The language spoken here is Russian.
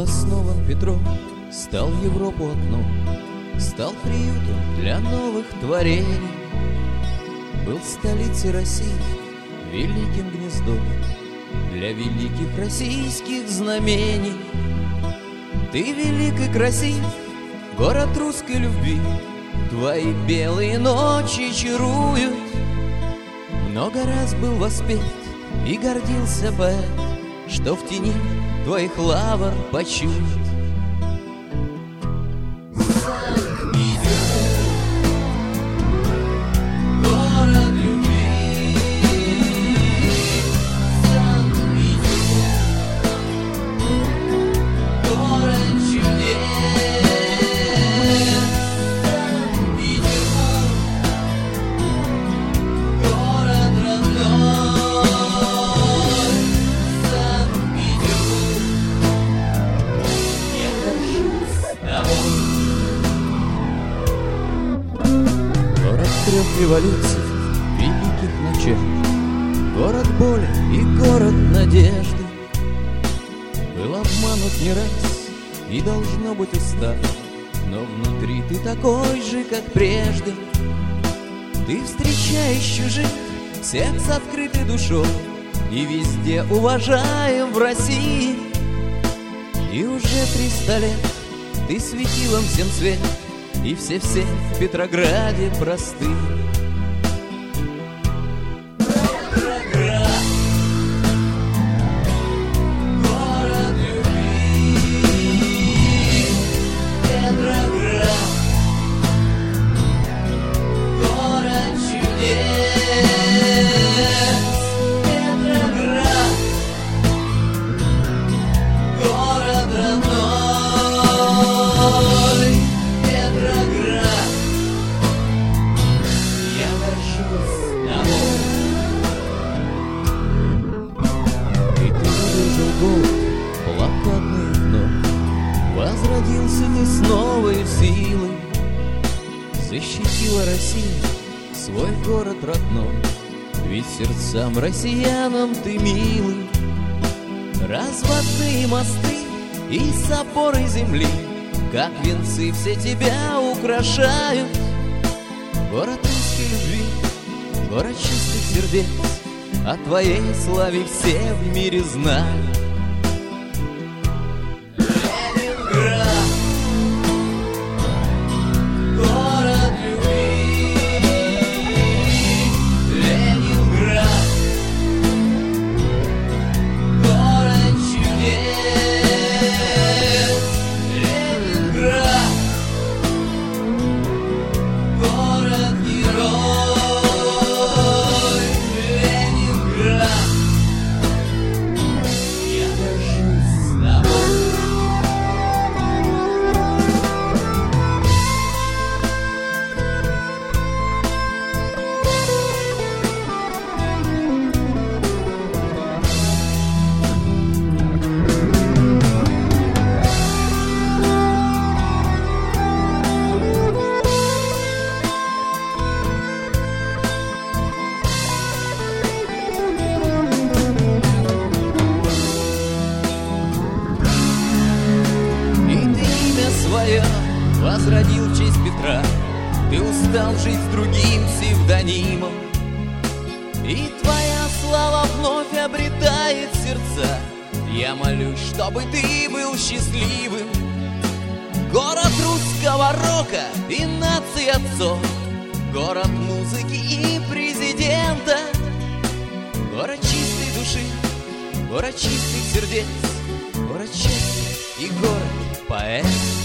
основан Петром, стал в Европу окном, стал приютом для новых творений. Был столицей России, великим гнездом для великих российских знамений. Ты велик и красив, город русской любви, твои белые ночи чаруют. Много раз был воспет и гордился поэт, что в тени твоих лавр почует. Трех революций, великих ночей, город боли и город надежды. Был обманут не раз и должно быть устал, но внутри ты такой же, как прежде. Ты встречаешь чужих, всех с открытой душой, и везде уважаем в России. И уже 300 лет ты светилом всем свет, и все-все в Петрограде просты. Петроград, город любви. Петроград, город чудес. Петроград, город родной. Петроград, я горжусь тобой. И ты выдержал голод, блокадный вновь, возродился ты с новой силой. Защитила Россия свой город родной, ведь сердцам россиянам ты милый. Разводные мосты и соборы земли, как венцы все тебя украшают. Город русской любви, город чистых сердец, о твоей славе все в мире знают. Ленинград, город любви. Ленинград, город чудес. Ленинград, город герой. Ленинград, я горжусь тобой. Возродил в честь Петра, ты устал жить с другим псевдонимом, и твоя слава вновь обретает сердца. Я молюсь, чтобы ты был счастливым. Город русского рока и нации отцов, город музыки и президента, город чистой души, город чистых сердец, город счастья и город поэт.